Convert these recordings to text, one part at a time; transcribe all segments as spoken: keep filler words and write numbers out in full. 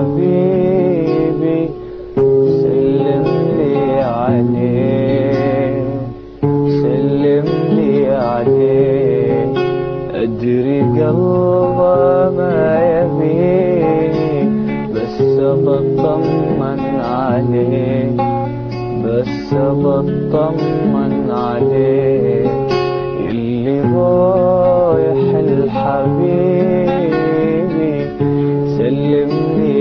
حبيبي سلم لي عليه، سلم لي عليه. أدري قلبه ما يبيني بس بطمن عليه، بس بطمن عليه. اللي رايح الحبيبي سلم لي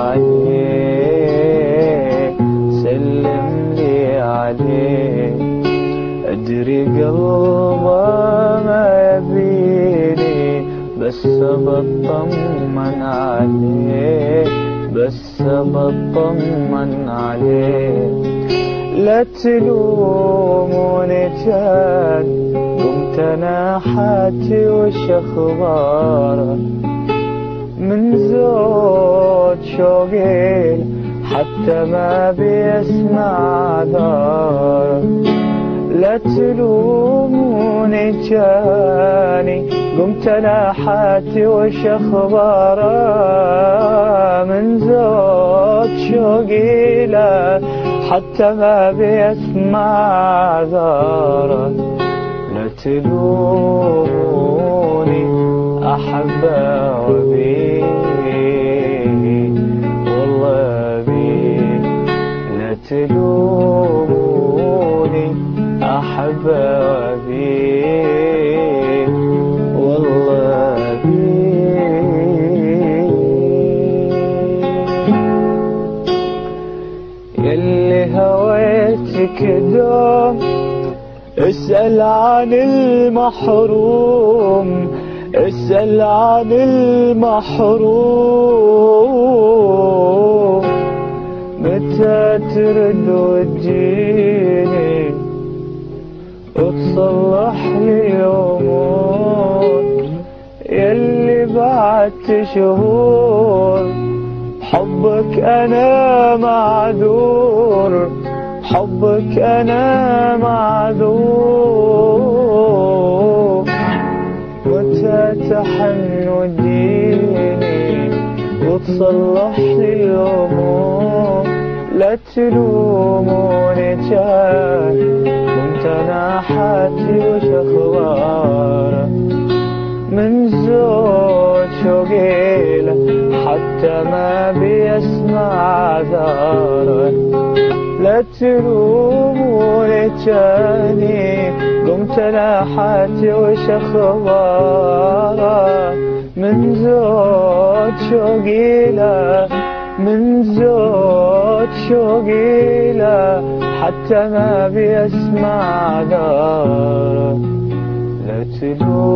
عليه، سلم لي عليه. أدري قلبه ما يبيني بس بطمن عليه، بس بطمن عليه. لا تلوموني كان قمت انا حاتي وش اخباره، من زود شوقي حتى ما بيسمع داره. لا تلوموني جاني قمت انا حاتي وش اخباره، من زود شوقي له حتى ما بيسمع ذاره. لا تلوموني احبه وابيه والله ابيه. لا تلوموني احبه وابيه والله ابيه. يلي هويتك دوم اسأل عن المحروم، اسأل عن المحروم. متى ترد وتجيني وتصلح لي الأمور، يلي بعدت شهور حبك أنا معذور، حبك أنا معذور. متى تحن وتجيني وتصلح لي الأمور. لا تلوموني جاي كنت أنا حاتي وش أخباره، من زود شوقي له حتى ما بيسمع داره. لا تلوموني جاني قمت انا حاتي وش اخباره، من زود شوقي له، من زود شوقي له حتى ما بيسمع داره. لا تلوموني